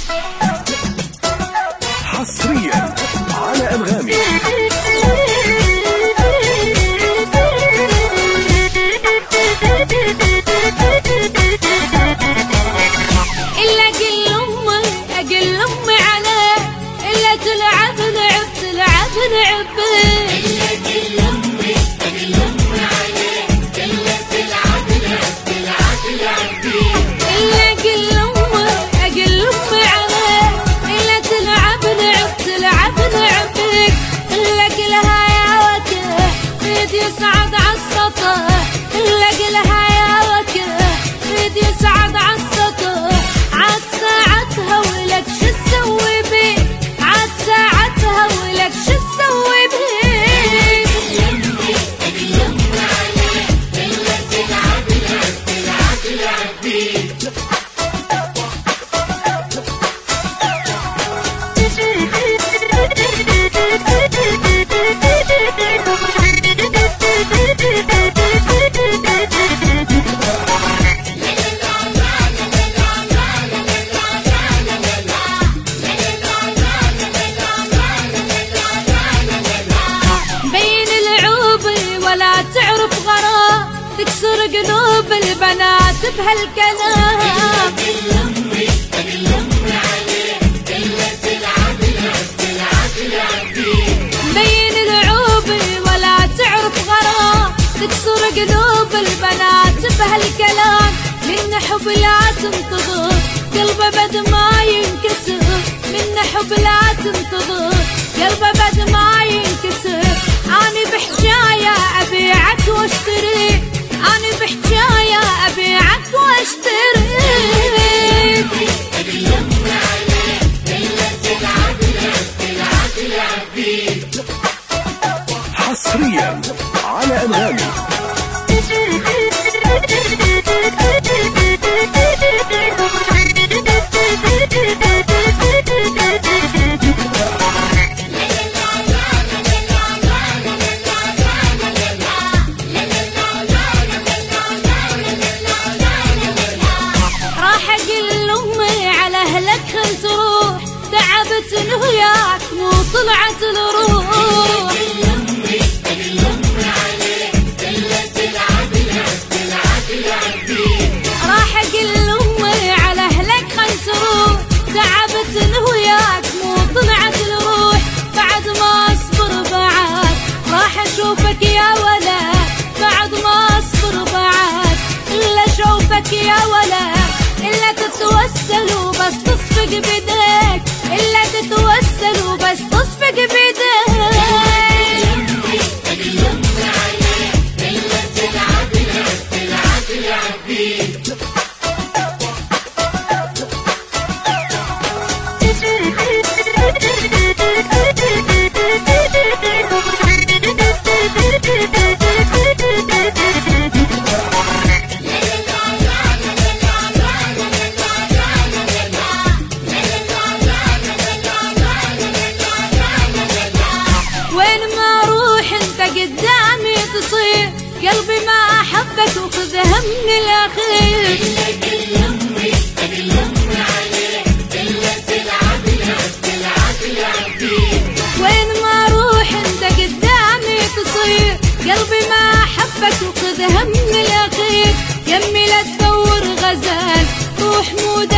حصريا على أنغامي. إلا أقل أمي عليه، إلا تلعب لعب إلا أقل أمي عليه، إلا تلعب بيه. إلا أقل أمي عليه، إلا تلعب بيك. إلا قلها يا وجه ريد يصعد عالسطح، إلا قلها يا وجه ريد يصعد عالسطح. عاد ساعتها ولك شو تسوي بيه، عاد ساعتها ولك شو تسوي بيه. أقل أمي عليه، إلا تلعب بيه. بين العوبي ولا تعرف غرام، تكسر قلوب البنات بهالكلام. أقل أمي عليه، إلا تلعب بيه. بين العوبي ولا تعرف غرام، تكسر قلوب البنات بهالكلام. من حب لا تنتظر قلبه بد ما ينكسر، من حب لا تنتظر قلبه بد ما ينكسر. أنا بحجاية أبيعك واشتري، أنا بحجاية أبيعك واشتري. أقل أمي عليه، إلا تلعب بيه. حصريا على أنغامي. راح أقل أمي على أهلك خل تروح، تعبت وياك مو طلعت الروح. أقل أمي عليه، إلا تلعب بيه. راح أقل أمي على أهلك خل تروح، تعبت وياك مو طلعت الروح. بعد ما أصبر بعد راح أشوفك يا ولد، بعد ما أصبر بعد إلا أشوفك يا ولد. إلا تتوسل وبس تصفق بيديك، إلا تتوسل وبس تصفق بيديك. أقل أمي عليه، إلا تلعب بيه. وين ما اروح انت قدامي تصير، قلبي ما احبك وخذها من الاخير. أقل أمي عليه، إلا تلعب بيه. وين ما اروح انت قدامي تصير، قلبي ما احبك وخذها من الاخير. يمي لا تدور غزال روح مو